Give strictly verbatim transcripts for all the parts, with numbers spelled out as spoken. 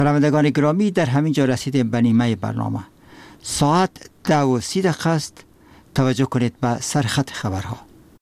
شنوندگان گرامی، در همین جا رسیدیم به نیمه برنامه. ساعت ده و سی دقیقه است. توجه کنید به سرخط خبرها.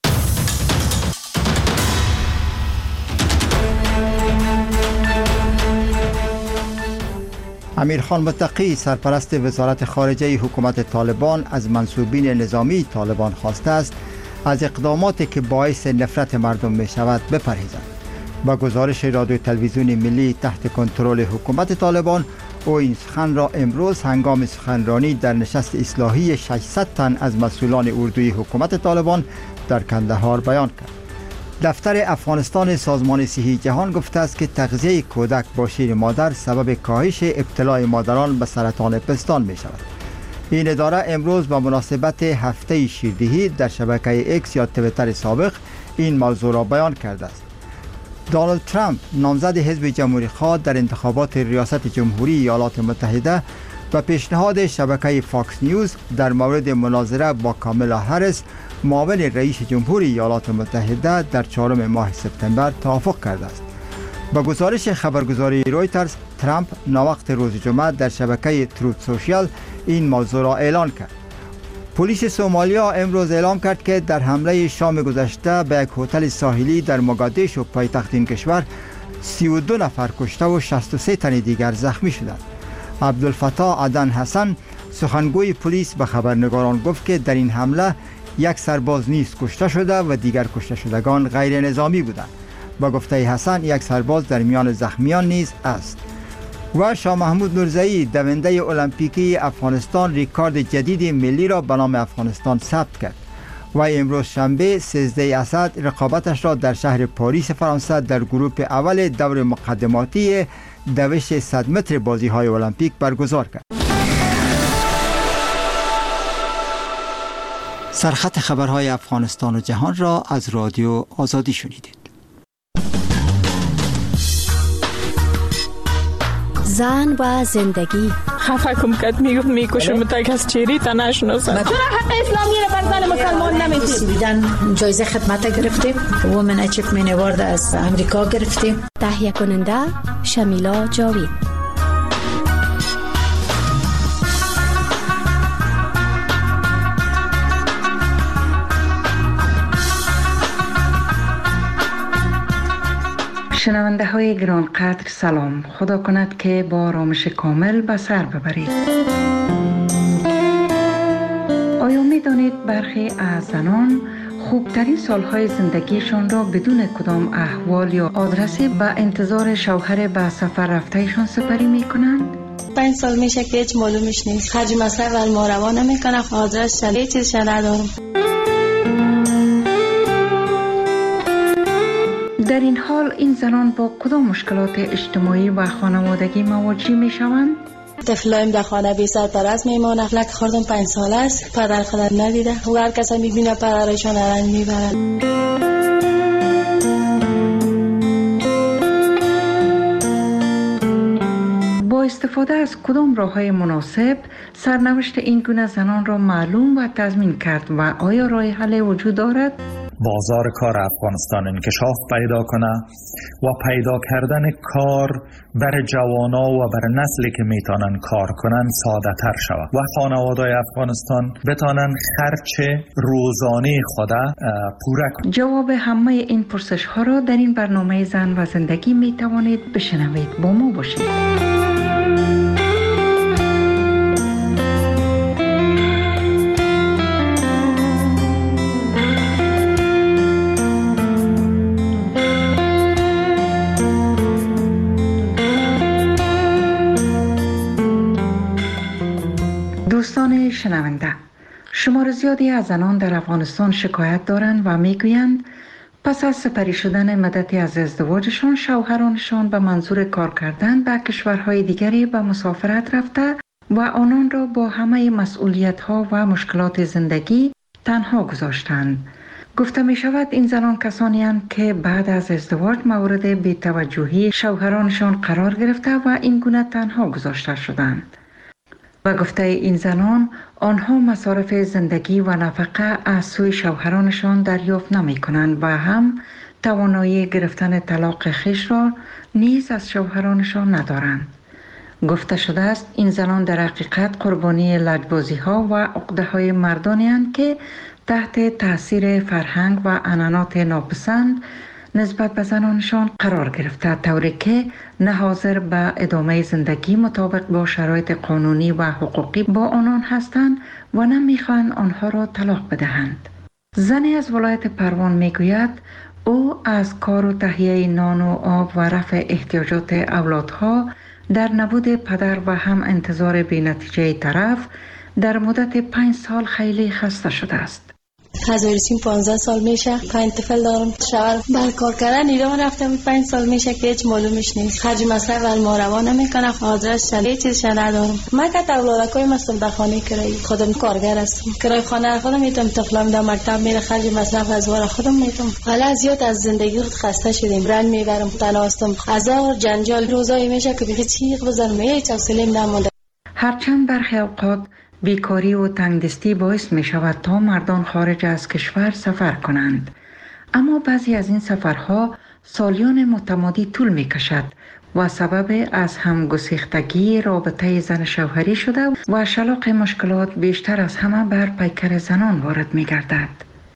امیرخان متقی سرپرست وزارت خارجه حکومت طالبان از منصوبین نظامی طالبان خواسته است از اقداماتی که باعث نفرت مردم می شود بپرهیزند. با گزارش رادیو تلویزیون ملی تحت کنترل حکومت طالبان، او این سخن را امروز هنگام سخنرانی در نشست اصلاحی ششصد تن از مسئولان اردوی حکومت طالبان در کندهار بیان کرد. دفتر افغانستان سازمان صحی جهان گفته است که تغذیه کودک با شیر مادر سبب کاهش ابتلای مادران به سرطان پستان می شود. این اداره امروز با مناسبت هفته شیردهی در شبکه اکس یا توییتر سابق این موضوع را بیان کرده است. دونالد ترامپ نامزد حزب جمهوری خواه در انتخابات ریاست جمهوری ایالات متحده و پیشنهاد شبکه فاکس نیوز در مورد مناظره با کامالا هریس معاون رئیس جمهوری ایالات متحده در چهارم ماه سپتامبر توافق کرده است. با گزارش خبرگزاری رویترز، ترامپ ناوقت روز جمعه در شبکه تروت سوشیال این موضوع را اعلان کرد. پلیس سومالیا امروز اعلام کرد که در حمله شام گذشته به یک هتل ساحلی در موگادیشو پایتخت این کشور سی و دو نفر کشته و شصت و سه تن دیگر زخمی شدند. عبدالفتاح عدن حسن سخنگوی پلیس به خبرنگاران گفت که در این حمله یک سرباز نیز کشته شده و دیگر کشته شدگان غیر نظامی بودند. با گفته حسن یک سرباز در میان زخمیان نیز است. و شاه محمود نورزئی دونده المپیکی افغانستان ریکارد جدید ملی را به نام افغانستان ثبت کرد. و امروز شنبه سیزده اسد رقابتش را در شهر پاریس فرانسه در گروه اول دور مقدماتی دوش صد متر بازی های المپیک برگزار کرد. سرخط خبرهای افغانستان و جهان را از رادیو آزادی شنیدید. زن و زندگی. خفه کم کد میگفت میکشم تک از چیری تا نشناسم. چرا حق اسلامی رو بر زن مسلمان نمیدید؟ بیدن جایزه خدمت گرفتیم. وومن اچیومنت اوارد از امریکا گرفتیم. تهیه کننده شمیلا جاوید. شنونده های گرانقدر سلام. خدا کند که با آرامش کامل به سر ببرید. آیا می دانید برخی از زنان خوبترین سالهای زندگیشان را بدون کدام احوال یا آدرسی به انتظار شوهر به سفر رفتهشان سپری می کنند؟ پنج سال میشه که هیچ معلومش نیست. خرج مصرف و ما روا نمیکنه. آدرس شده هیچ چیزش ندارم. در این حال این زنان با کدام مشکلات اجتماعی و خانوادگی مواجه می شوند؟ طفلایم در خانه بی سرپرست میمانه. لک خوردم پنج سال است. پدر خودم ندیده. و هر کسی میبینه پدرشان رنج میبرد. با استفاده از کدام راه‌های مناسب سرنوشت این گونه زنان را معلوم و تضمین کرد و آیا راه حل وجود دارد؟ بازار کار افغانستان انکشاف پیدا کنه و پیدا کردن کار بر جوانا و بر نسلی که میتونن کار کنن ساده تر شود و خانواده‌های افغانستان بتونن خرچ روزانه خود پوره کنند. جواب همه این پرسش ها را در این برنامه زن و زندگی میتوانید بشنوید. با ما باشید. دوستان شنونده، شمار زیادی از زنان در افغانستان شکایت دارند و میگویند پس از سپری شدن مدتی از ازدواجشان شوهرانشان به منظور کار کردن به کشورهای دیگری به مسافرت رفته و آنان را با همه مسئولیت‌ها و مشکلات زندگی تنها گذاشتند. گفته می شود این زنان کسانی هستند که بعد از ازدواج مورد بی‌توجهی شوهرانشان قرار گرفته و این گونه تنها گذاشته شدند. و گفته این زنان آنها مصارف زندگی و نفقه از سوی شوهرانشان دریافت نمی کنند و هم توانایی گرفتن طلاق خویش را نیز از شوهرانشان ندارند. گفته شده است این زنان در حقیقت قربانی لجبازی ها و عقده های مردانی هستند که تحت تاثیر فرهنگ و عنعنات ناپسند نسبت به زنانشان قرار گرفته، طوری که نه حاضر به ادامه زندگی مطابق با شرایط قانونی و حقوقی با آنان هستند و نه میخواهند آنها را طلاق بدهند. زنی از ولایت پروان میگوید او از کار و تهیه نان و آب و رفع احتیاجات اولادها در نبود پدر و هم انتظار بی نتیجه طرف در مدت پنج سال خیلی خسته شده است. از ورسیم پانزده سال میشه، پنج طفل دارم. شوهر بر کار کردن ایران رفتم، پنج سال میشه که هیچ معلومش نیست. خرج مصرف ول ما روا نمیکنه، آدرس شده چیزش ندارم. من که اولادکای مستم در خانه کرایی، خودم کارگر هستم. کرای خانه خودم میتونم، طفلام در مکتب میره، خرج مصرف از وار خودم میتونم. حالا زیاد از زندگی خسته شدیم، رنج میبرم، تنها هستم. هزار جنجال روزایی میشه که بخی چیغ بزنم، هیچ حوصله‌ام نمونده. هرچند برخی اوقات بیکاری و تنگدستی باعث می شود تا مردان خارج از کشور سفر کنند، اما بعضی از این سفرها سالیان متمادی طول می کشد و سبب از هم گسیختگی رابطه زن شوهری شده و شلاق مشکلات بیشتر از همه بر پیکر زنان وارد می گردد.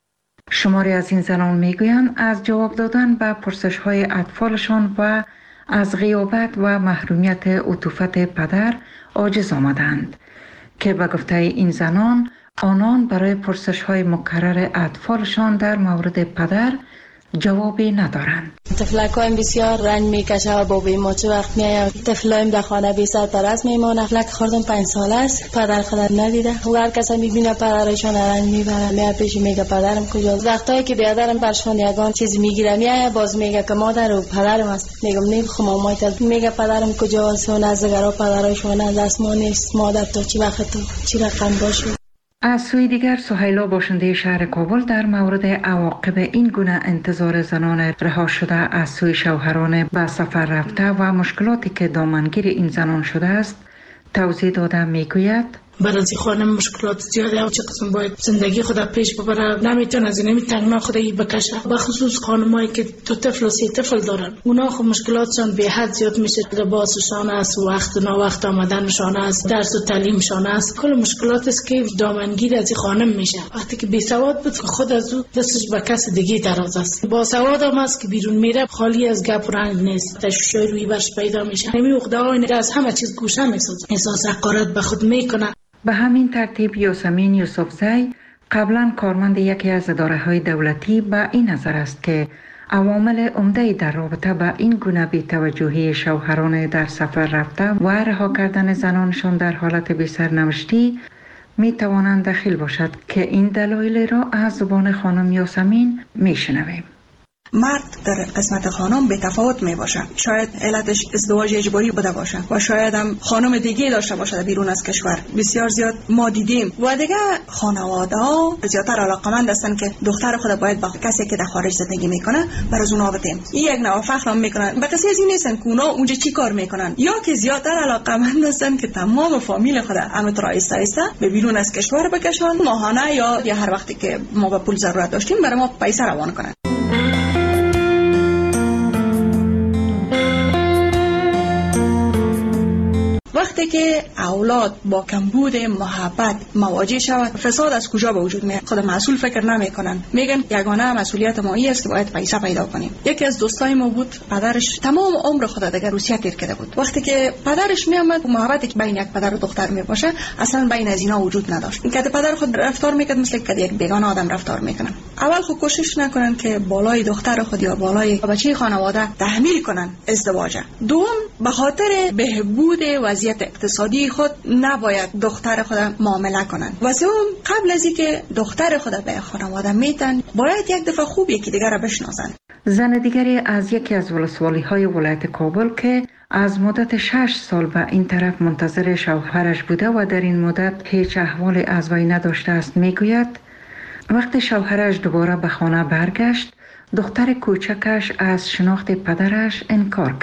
شماری از این زنان می گویند از جواب دادن به پرسش های اطفالشان و از غیابت و محرومیت عطوفت پدر عاجز آمدند که به گفته این زنان آنان برای پرسش های مکرر اطفالشان در مورد پدر جوابی ندارند. طفلکایم بسیار رنج میکشه و بابی ما چه وقت میایم، طفلایم در خانه بی سرپرست میمونه. طفلک خوردم پنج ساله است، پدر خودم ندیده و هر کسی میبینه پدرشان رنج میبره، میاد پیش میگه پدرم کجاست. وقتایی که بیادرم برشان یگان چیز میگیره میایه، باز میگه که مادر و پدرم است. میگم نیم خمام مایت میگه پدرم کجاست و نزدگرا پدرشون از دست ما نیست. مادر تو چی وقت تو چی رقم باشه. از سوی دیگر سهیلا باشنده شهر کابل در مورد عواقب این گونه انتظار زنان رها شده از سوی شوهران به سفر رفته و مشکلاتی که دامنگیر این زنان شده است توضیح داده میگوید برای از خانم مشکلات زیاده و چه قسم باید زندگی خود پیش ببره، نمیتونه از این تنگنا خودی بکشه. بخصوص خانمایی که دو طفل و سه طفل دارن، اونا خب مشکلاتشان به حد زیاد میشه. لباسشان است، وقت نا وقت آمدنشان است، درس و تعلیمشان است، کل مشکلات است که دامنگیر از این خانم میشه. وقتی که بی سواد بود خود از او دستش به کس دیگه دراز است. با سواد هم است که بیرون میره خالی از گپ و رنگ نیست، تشویش روی برش پیدا میشه. نمی عقده‌های از همه چیز گوشه میسازه، احساس حقارت به خود میکنه. به همین ترتیب یاسمین یوسفزی قبلا کارمند یکی از اداره‌های دولتی به این نظر است که عوامل عمده در رابطه با این گونه بی‌توجهی شوهران در سفر رفته و رها کردن زنانشان در حالت بی‌سرنوشتی می توانند دخیل باشد که این دلایل را از زبان خانم یاسمین می شنویم. مرد در قسمت خانم به تفاوت می باشه. شاید علتش ازدواج اجباری بوده باشه و شاید هم خانم دیگه داشته باشه بیرون از کشور. بسیار زیاد ما دیدیم و دیگه خانواده ها زیادتر علاقمند هستن که دختر خود باید با کسی که در خارج زندگی میکنه بر از اونها بتیم. این یک نوع فخر میکنن. به کسی از این نیستن که اونا اونجا چی کار میکنن، یا که زیادتر علاقمند هستن که تمام فامیل خود همینطور آیسته آیسته به بیرون از کشور بکشن، ماهانه یا یا هر وقتی که ما به پول ضرورت داشتیم برای ما پیسه روان کنن. وقتی که اولاد با کمبود محبت مواجه شود، فساد از کجا به وجود میاد؟ خود مسئول فکر نمیکنن، میگن یگانه مسئولیت ما این است که باید پیسه پیدا کنیم. یکی از دوستای ما بود، پدرش تمام عمر خود دیگه روسیه تیر کرده بود. وقتی که پدرش میامد، محبتی که بین یک پدر و دختر میباشه اصلا بین از اینا وجود نداشت. اینکه پدر خود رفتار میکرد مثل که یک بیگانه آدم رفتار میکنن. اول خود کوشش نکنن که بالای دختر خود یا بالای بچه خانواده تحمیل کنن ازدواج. دوم، به خاطر بهبود وضعیت اقتصادی خود نباید دختر خود معامله کنند. و سوم، قبل از اینکه دختر خود به خانواده میتن باید یک دفعه خوب یکی دیگر را بشناسند. زن دیگری از یکی از ولسوالی های ولایت کابل که از مدت شش سال به این طرف منتظر شوهرش بوده و در این مدت هیچ احوالی از وی نداشته است میگوید وقتی شوهرش دوباره به خانه برگشت، دختر کوچکش از شناخت پدرش انکار کرد.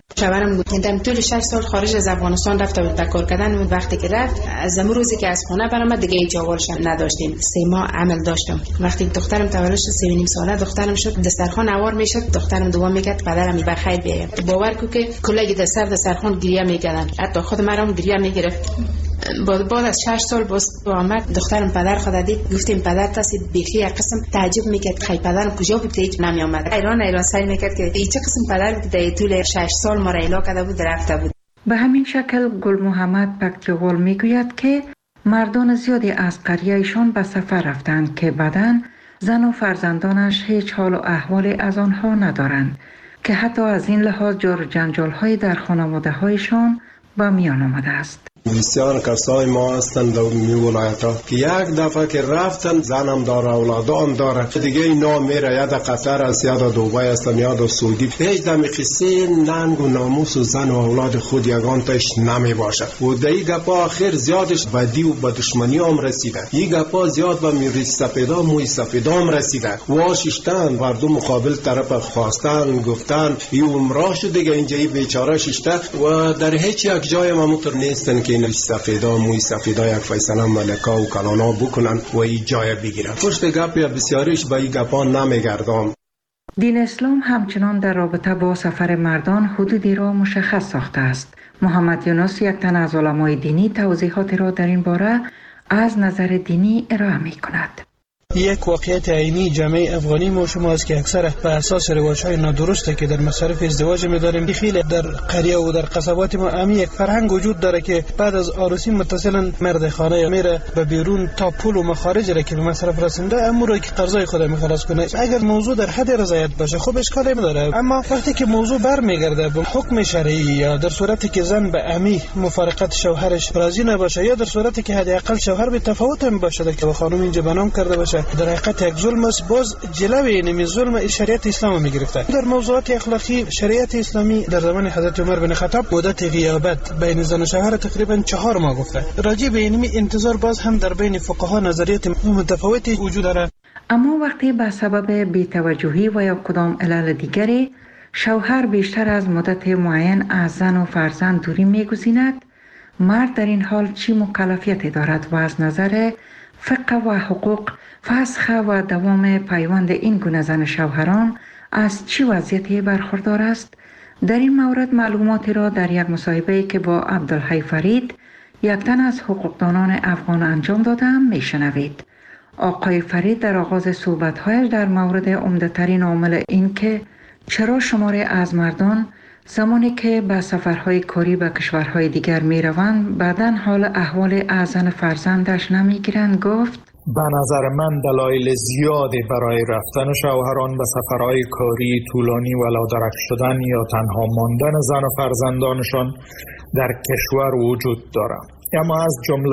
شوهرم بود در طول شش سال خارج از افغانستان رفته بود کار کردن. وقتی که رفت از اون روزی که از خونه برآمد دیگه هیچ جوالش نداشتیم. سه ماه عمل داشتم. وقتی دخترم تولد شد سه و نیم ساله دخترم شد، دسترخوان اوار میشد، دخترم دعا میکرد پدرم بخیر بیاید. باور کو که کلاگی در سر دسترخوان گریه میکردن، حتی خود مرام گریه میگرفت. بعد بعد از شش سال باز آمد دخترم پدر خود دید، گفتیم پدر تاسی بیخی قسم تعجب میکرد خی پدرم کجا بود که هیچ نمی آمد. ایران ایران سعی میکرد که هیچ قسم پدر بود در طول شش سال ما را الا کرده بود رفته بود. به همین شکل گل محمد پکتیغول میگوید که مردان زیادی از قریهشان به سفر رفتند که بعداً زن و فرزندانش هیچ حال و احوالی از آنها ندارند که حتی از این لحاظ جور جنجال های در خانواده هایشان با میان آمده است. بسیار کسای ما هستند در می ولایت ها که یک دفعه که رفتن زنم داره اولادان داره دیگه اینا میره یا در قطر است یا در دوبای است یا در سعودی. هیچ دمی قصه ننگ و ناموس و زن و اولاد خود یگان تاش نمی باشه و در این گپا آخر زیادش بدی و به دشمنی هم رسیده. این گپا زیاد به میری سپیدا موی سپیدا هم رسیده. واششتن مردم مقابل طرف خواستن گفتن این عمره شد دیگه اینجا بیچاره ششته و در هیچ یک جای ما مطر نیستن که این سفیدا موی سفیدا یک فیصله ملکا و کلانا بکنن و این جای بگیرن. پشت گپ یا بسیاریش به این گپا نمیگردم. دین اسلام همچنان در رابطه با سفر مردان حدودی را مشخص ساخته است. محمد یونس یک تن از علمای دینی توضیحات را در این باره از نظر دینی ارائه می کند. یک واقعیت عینی جامعه افغانی ما شما است که اکثر بر اساس روایت‌های نادرسته که در مصارف ازدواج می‌داریم. خیلی در قریه و در قصبات ما امی یک فرهنگ وجود داره که بعد از عروسی متصلا مرد خانه میره به بیرون تا پول و مخارج را که به مصرف رسونده امور که قرضای خود می‌خلاص کنه. اگر موضوع در حد رضایت باشه خب اشکالی نداره، اما وقتی که موضوع برمیگرده به حکم شرعی یا در صورتی که زن به امی مفارقت شوهرش راضی نباشه یا در صورتی که حداقل شوهر به تفاوت هم باشه که خانم اینجا بنام کرده باشه در حقیقت یک ظلم است. باز جلوی اینمی ظلم شریعت اسلام میگرفته. در موضوعات اخلاقی شریعت اسلامی در زمان حضرت عمر بن خطاب مدت غیابت بین زن و شوهر تقریبا چهار ماه گفته. راجع به اینمی انتظار باز هم در بین فقها نظریات متفاوتی وجود داره. اما وقتی به سبب بی‌توجهی و یا کدام علل دیگری شوهر بیشتر از مدت معین از زن و فرزند دوری میگزیند، مرد در این حال چی مکلفیتی دارد و از نظر فقه و حقوق فسخ و دوام پیوند این گونه زن شوهران از چی وضعیتی برخوردار است؟ در این مورد معلوماتی را در یک مصاحبه‌ای که با عبدالحی فرید یک تن از حقوقدانان افغان انجام دادم میشنوید. آقای فرید در آغاز صحبت‌هایش در مورد عمده‌ترین عامل این که چرا شماری از مردان زمانی که به سفرهای کاری به کشورهای دیگر می روند بعداً حال احوال از زن فرزندش نمی گیرند گفت به نظر من دلایل زیادی برای رفتن شوهران به سفرهای کاری طولانی و لادرک شدن یا تنها ماندن زن و فرزندانشان در کشور وجود دارد. اما از جمله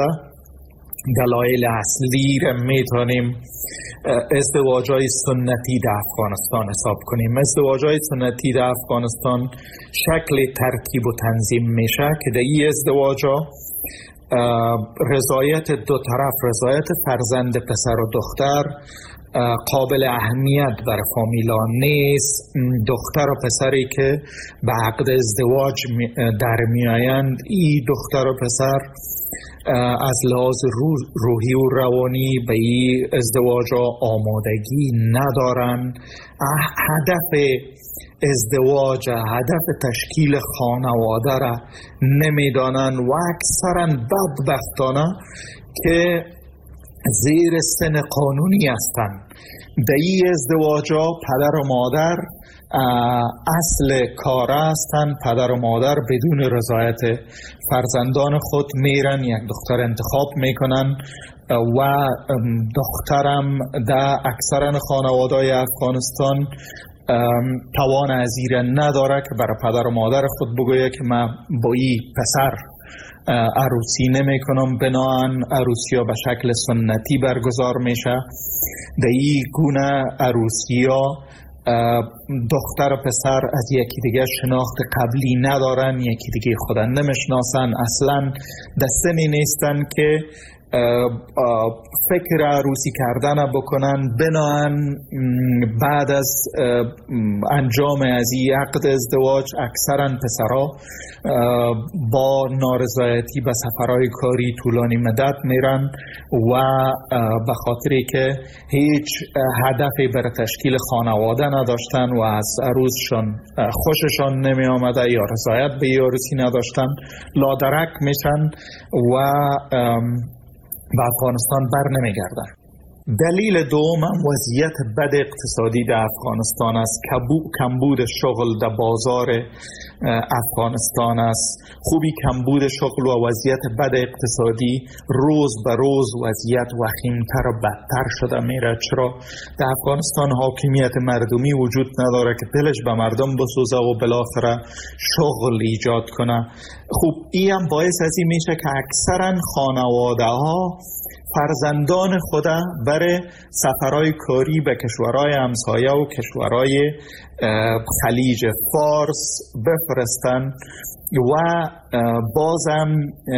دلایل اصلی را میتونیم ازدواج‌های سنتی در افغانستان حساب کنیم. ازدواج‌های سنتی در افغانستان شکل ترکیب و تنظیم میشه که در این ازدواج‌ها رضایت دو طرف، رضایت فرزند پسر و دختر قابل اهمیت برای فامیلا نیست. دختر و پسری که به عقد ازدواج در میآیند این دختر و پسر از لحاظ روحی و روانی به این ازدواج آمادگی ندارن. هدف ازدواج، هدف تشکیل خانواده را نمیدانن و اکثرا بدبختانه که زیر سن قانونی هستند. در این ازدواج پدر و مادر اصل کار هستند. پدر و مادر بدون رضایت فرزندان خود میرن یک دختر انتخاب میکنن و دخترم در اکثرا خانواده‌های افغانستان توان ازیره نداره که برای پدر و مادر خود بگویه که من با این پسر عروسی نمی کنم. بناهن عروسی ها به شکل سنتی برگزار میشه. در این گونه عروسی ها دختر و پسر از یکی دیگه شناخت قبلی ندارن، یکی دیگه خودن نمیشناسن، اصلا در سنی نیستن که فکر عروسی کردن بکنن، بنان بعد از انجام از این عقد ازدواج اکثرا پسرها با نارضایتی به سفرهای کاری طولانی مدت میرن و به خاطری که هیچ هدفی برای تشکیل خانواده نداشتن و از عروسشان خوششان نمی آمده یا رضایت به عروسی نداشتن، لادرک میشن و به افغانستان بر نمیگردن. دلیل دوم هم وضعیت بد اقتصادی در افغانستان است. کمبود شغل در بازار افغانستان است. خوبی کمبود شغل و وضعیت بد اقتصادی روز به روز وضعیت وخیمتر و بدتر شده میره. چرا در افغانستان حاکمیت مردمی وجود نداره که دلش به مردم بسوزه و بالاخره شغل ایجاد کنه. خوب این هم باعث از این میشه که اکثرا خانواده ها فرزندان خود برای سفرهای کاری به کشورهای همسایه و کشورهای خلیج فارس بفرستن و بازم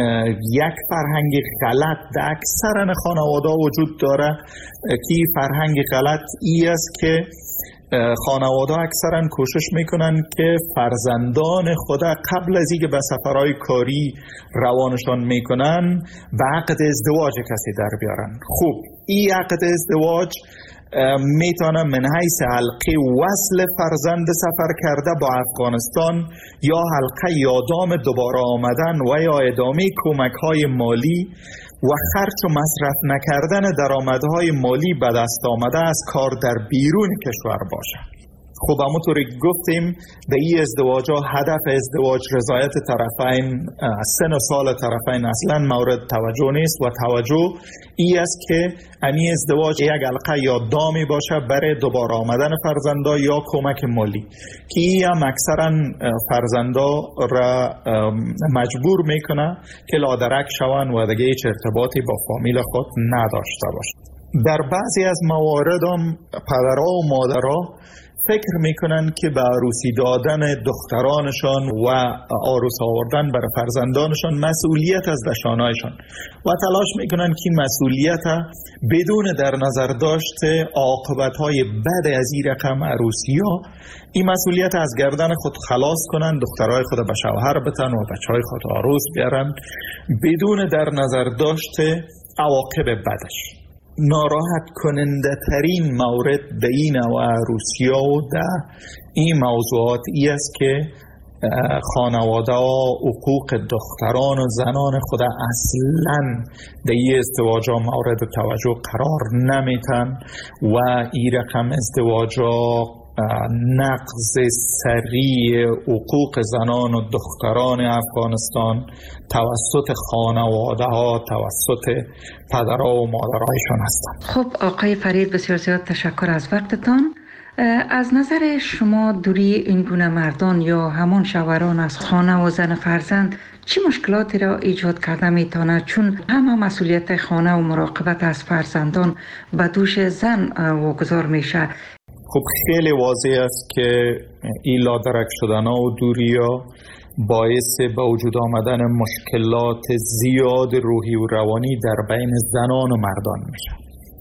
یک فرهنگ غلط در اکثر خانواده وجود داره که فرهنگ غلط ای است که خانواده اکثرا کوشش میکنن که فرزندان خود قبل از اینکه به سفرهای کاری روانشان میکنن به عقد ازدواج کسی در بیارن. خوب این عقد ازدواج میتونه من حیث حلقه وصل فرزند سفر کرده با افغانستان یا حلقه یادام دوباره آمدن و یا ادامه کمک های مالی و خرچ و مصرف نکردن درآمدهای مالی به دست آمده از کار در بیرون کشور باشه. خب همونطوری گفتیم به این ازدواج ها هدف ازدواج رضایت طرفین، سن و سال طرفین اصلا مورد توجه نیست و توجه ای است که این ازدواج یک حلقه یا دامی باشه برای دوباره آمدن فرزندا یا کمک مالی که این هم اکثرا فرزندا را مجبور میکنه که لادرک شوند و دیگه هیچ ارتباطی با فامیل خود نداشته باشه. در بعضی از موارد هم پدرها و مادرها فکر میکنن که به عروسی دادن دخترانشان و عروس آوردن برای فرزندانشان مسئولیت از دشانایشان و تلاش میکنن که این مسئولیت بدون در نظر داشت عاقبت‌های بد از این رقم عروسی ها این مسئولیت از گردن خود خلاص کنن، دخترای خود به شوهر بتن و بچهای خود عروس بیارن بدون در نظر داشت عواقب بدش. ناراحت کننده ترین مورد به این نوع عروسی ها و در این موضوعات ای است که خانواده ها حقوق دختران و زنان خود اصلا در این ازدواج ها مورد توجه قرار نمیتن و این رقم ازدواج ها نقض سریع حقوق زنان و دختران افغانستان توسط خانواده ها توسط پدرها و مادرهایشان هستند. خب آقای فرید بسیار زیاد تشکر از وقتتان. از نظر شما دوری این گونه مردان یا همان شوهران از خانه و زن فرزند چه مشکلاتی را ایجاد کرده میتونه؟ چون همه مسئولیت خانه و مراقبت از فرزندان به دوش زن واگذار میشه. خب خیلی واضح است که این لادرک شدن ها و دوری ها باعث به وجود آمدن مشکلات زیاد روحی و روانی در بین زنان و مردان میشه.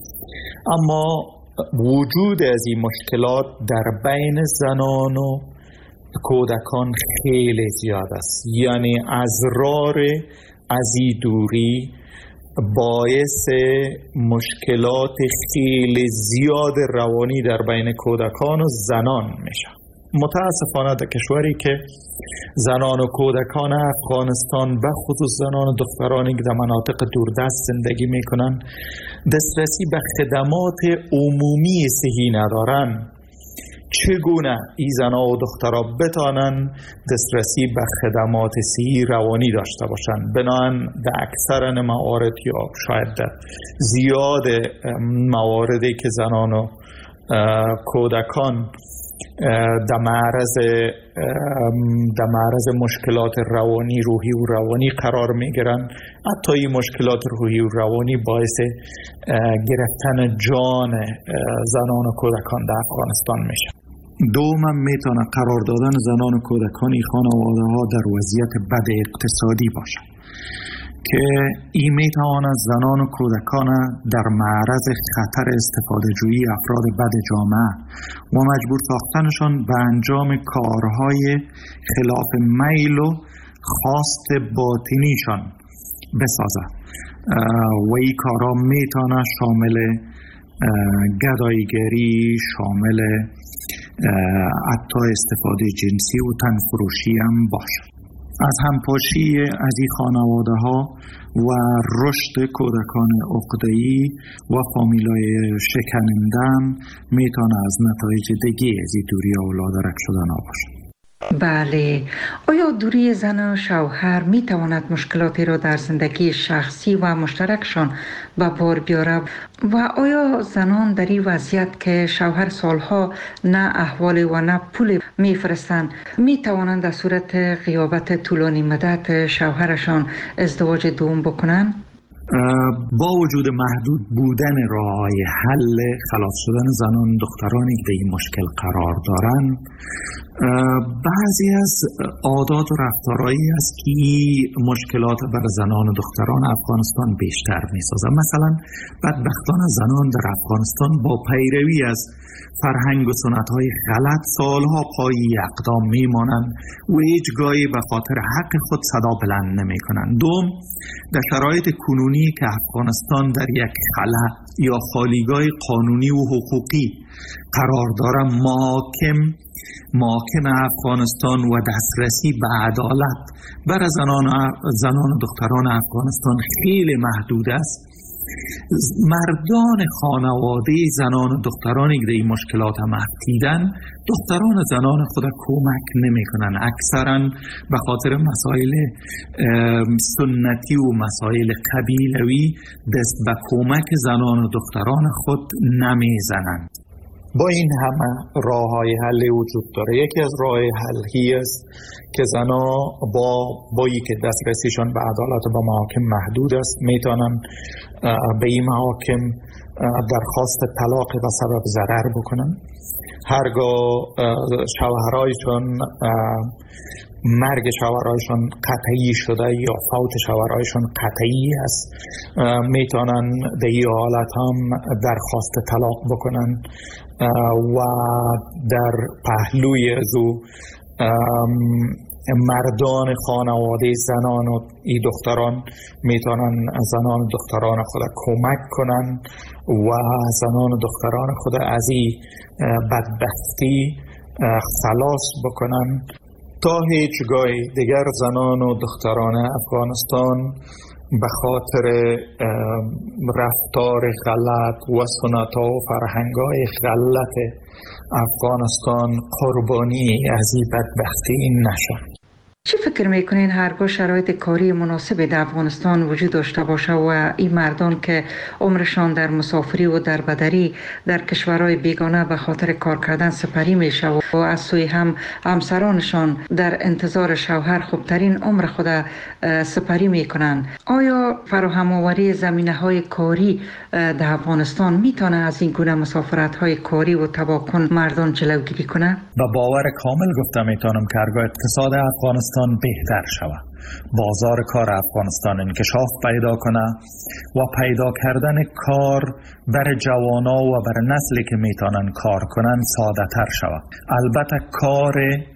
اما وجود از این مشکلات در بین زنان و کودکان خیلی زیاد است. یعنی ازرار از این دوری باعث مشکلات خیلی زیاد روانی در بین کودکان و زنان میشه. متاسفانه در کشوری که زنان و کودکان افغانستان به خصوص زنان و دخترانی که در مناطق دوردست زندگی میکنن دسترسی به خدمات عمومی صحی ندارن، چگونه این زنها و دخترها بتانن دسترسی به خدمات صحی روانی داشته باشند؟ بنابراین در اکثر موارد یا شاید در زیاد مواردی که زنان و کودکان در معرض در معرض مشکلات روانی روحی و روانی قرار میگیرن، حتی این مشکلات روحی و روانی باعث گرفتن جان زنان و کودکان در افغانستان میشه. دوم میتونه قرار دادن زنان و کودکان خانواده ها در وضعیت بد اقتصادی باشه. که این می تواند زنان و کودکان در معرض خطر استفاده جویی افراد بد جامعه و مجبور ساختنشان به انجام کارهای خلاف میل و خواست باطنیشان بسازد و این کارها می تواند شامل گداییگری، شامل حتی استفاده جنسی و تنفروشی هم باشد. از همپاشی از این خانواده ها و رشد کودکان عقده‌ای و فامیلای شکننده میتونه از نتایج دیگه از این دوری اولاد رک شدن باشه. بله، آیا دوری زن و شوهر می تواند مشکلاتی را در زندگی شخصی و مشترکشان به بار بیاره و آیا زنان در این وضعیت که شوهر سالها نه احوال و نه پول می فرستند می توانند در صورت غیابت طولانی مدت شوهرشان ازدواج دوم بکنند؟ با وجود محدود بودن راه‌های حل خلاص شدن زنان دخترانی که این مشکل قرار دارند، بعضی از عادات و رفتارهایی است که مشکلات بر زنان و دختران افغانستان بیشتر می‌سازند. مثلا بدبختان زنان در افغانستان با پیروی از فرهنگ و سنت‌های غلط سالها پای اقدام میمانند و هیچ گاهی به خاطر حق خود صدا بلند نمی‌کنند. دوم، در شرایط کنونی که افغانستان در یک خلا یا خالیگاه قانونی و حقوقی قرار دارد، محاکم محاکم افغانستان و دسترسی به عدالت برای زنان زنان و دختران افغانستان خیلی محدود است. مردان خانواده زنان و دخترانی که در این مشکلات هم دیدن، دختران و زنان خود کمک نمی کنن. اکثرا به خاطر مسائل سنتی و مسائل قبیلوی دست به کمک زنان و دختران خود نمی زنند. با این همه راه های حل وجود داره. یکی از راه حل است که زنها با بایی که دسترسیشان به عدالت و به محاکم محدود است میتونن به این محاکم درخواست طلاق و سبب ضرر بکنن. هرگاه شوهرایشان مرگ شوهرایشان قطعی شده یا فوت شوهرایشان قطعی است، میتونن در این حالت هم درخواست طلاق بکنن و در پهلوی از او مردان خانواده زنان و ای دختران میتونن زنان و دختران خود کمک کنن و زنان و دختران خود از این بدبختی خلاص بکنن تا هیچگاه دیگر زنان و دختران افغانستان به خاطر رفتار غلط و سنت‌ها و فرهنگ‌های غلط افغانستان قربانی از این بدبختی نشن. چی فکر میکنین هرگاه شرایط کاری مناسب در افغانستان وجود داشته باشه و این مردان که عمرشان در مسافری و در بدری در کشورهای بیگانه به خاطر کار کردن سپری میشه و از سوی هم همسرانشان در انتظار شوهر خوبترین عمر خود سپری میکنن، آیا فراهم آوری زمینه های کاری در افغانستان میتونه از این گونه مسافرت های کاری و تباکن مردان جلوگیری کنه؟ با باور کامل گفتم میتونم که هرگاه اقتصاد افغانستان بهتر شود، بازار کار افغانستان انکشاف پیدا کنه و پیدا کردن کار بر جوانا و بر نسلی که میتونن کار کنن ساده تر شود. البته کار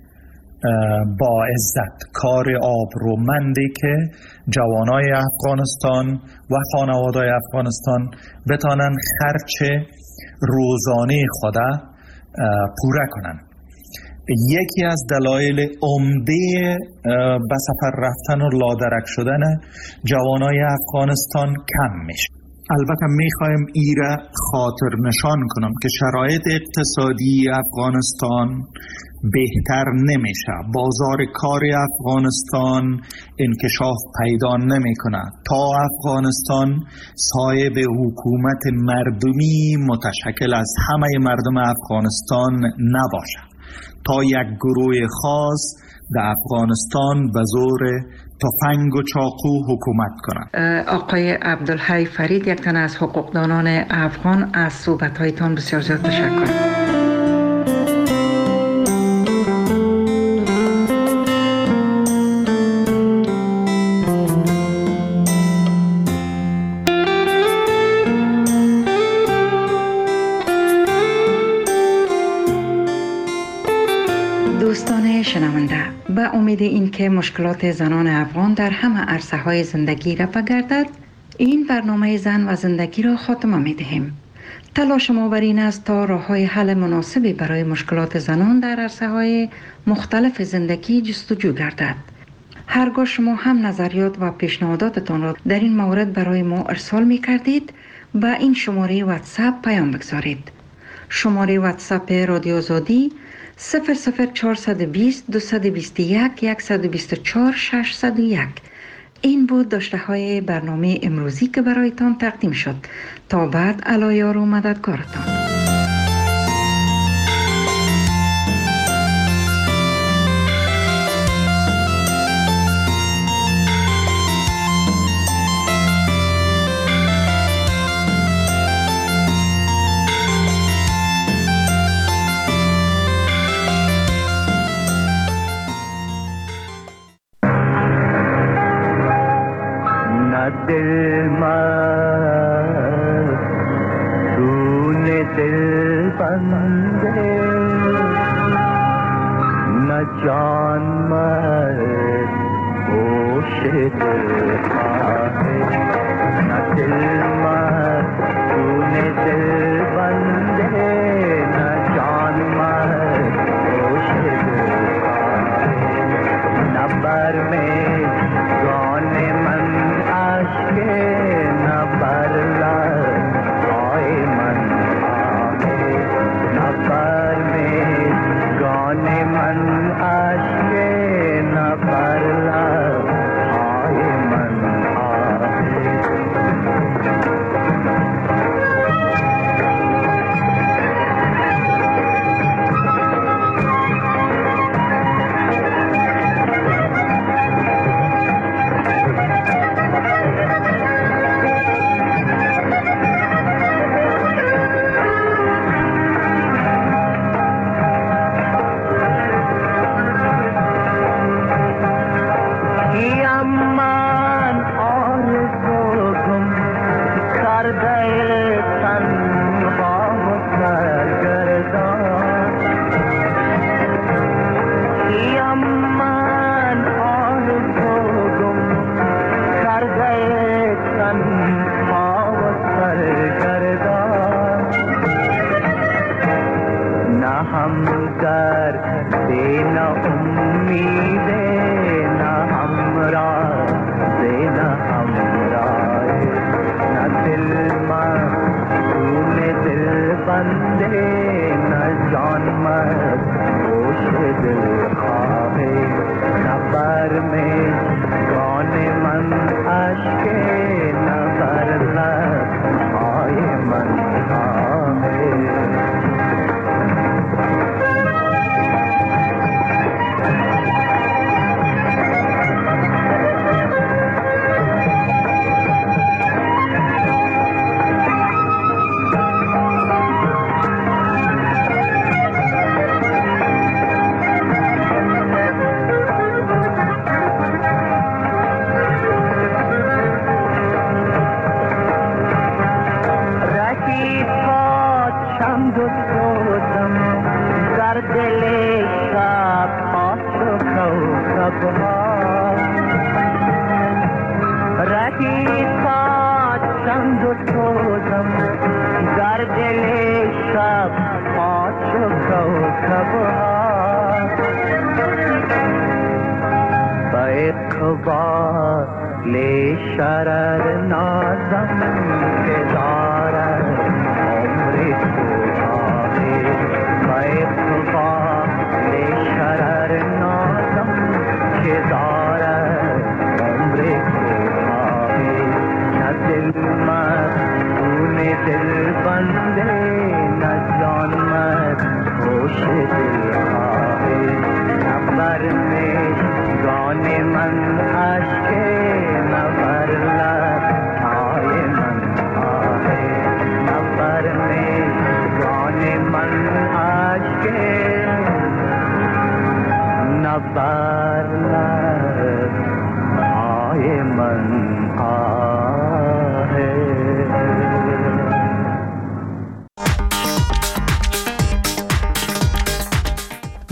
با عزت، کار آبرومندی که جوانای افغانستان و خانواده‌های افغانستان بتانن خرچ روزانه خود پوره کنن. یکی از دلایل عمده به سفر رفتن و لادرک شدن جوانای افغانستان کم میشه. البته میخوایم ایره خاطر نشان کنم که شرایط اقتصادی افغانستان بهتر نمیشه. بازار کار افغانستان انکشاف پیدا نمیکنه تا افغانستان صاحب حکومت مردمی متشکل از همه مردم افغانستان نباشه، تا یک گروه خاص در افغانستان به زور تفنگ و چاقو حکومت کنند. آقای عبدالحی فرید، یک تن از حقوقدانان افغان، از صحبت‌هایتان بسیار زیاد تشکر. امید این که مشکلات زنان افغان در همه عرصه‌های زندگی رفع گردد، این برنامه زن و زندگی را خاتمه می‌دهیم. تلاش ما بر این است تا راه‌های حل مناسبی برای مشکلات زنان در عرصه‌های مختلف زندگی جستجو گردد. هرگاه شما هم نظریات و پیشنهاداتتان را در این مورد برای ما ارسال می‌کردید، با این شماره واتساپ پیام بگذارید. شماره واتساپ رادیو آزادی صفر صفر چهارصد و بیست دویست و بیست و یک صد و بیست و چهار ششصد و یک. این بود داشته های برنامه امروزی که برایتان تقدیم شد. تا بعد علایار و مددگارتان. दिल मत तूने दिल बंदे न जान मत होश दिल खाए न दिल मत तूने दिल बंदे न जान मत होश दिल खाए न बर में गाने मन आशके न बरला आए मन आए न पर में गाने मन आशके न बरला आए मन आए।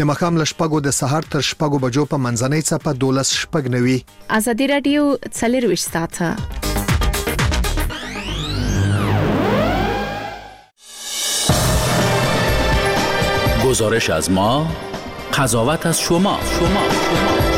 د ماښام له شپږو د سهار تر شپږو بجو په منځنۍ څپه دولس شپږ نوي. ازادي رادیو څلرویشت ساعته. گزارش از ما، قضاوت از شما. شما. شما.